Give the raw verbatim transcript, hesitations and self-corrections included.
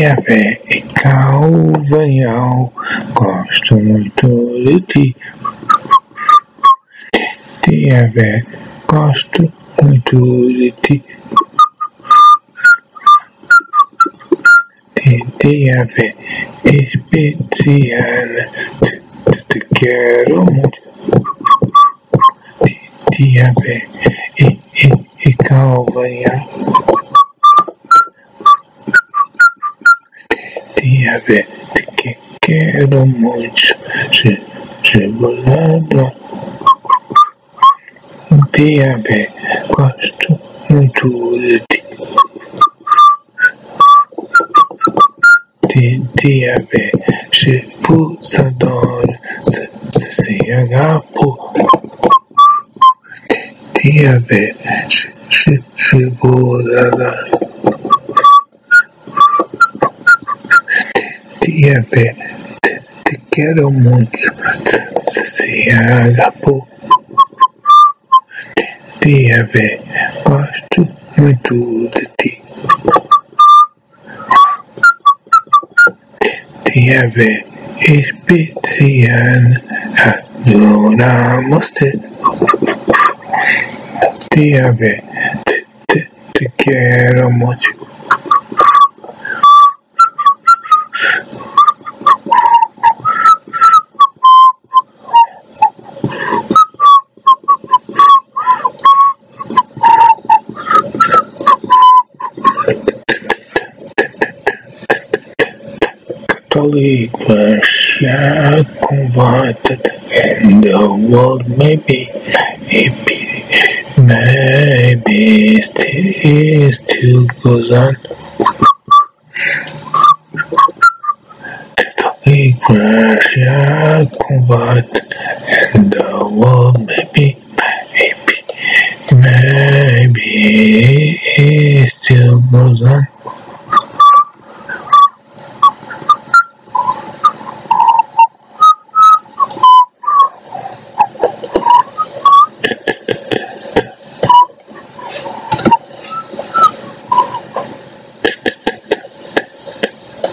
Tia fé e calvanhal, gosto muito de ti. Tia fé, gosto muito de ti. Tia fé especial, te, te, te quero muito. Tia fé e, e, e calvanhal. Tia fé, te que, quero muito. Se, se bolado. Tia fé, gosto muito de ti. Tia fé, se vos adoro, se, se, se agapo. Tia fé, se, se, se vos adoro. Tia fé, te, te quero muito, se, se agapo. Tia fé, gosto muito de ti. Tia fé especial, adoramos-te. Tia fé, te, te, te quero muito. Calígrafia converted in the world, maybe, maybe, maybe still, still goes on. Calígrafia converted in the world, maybe.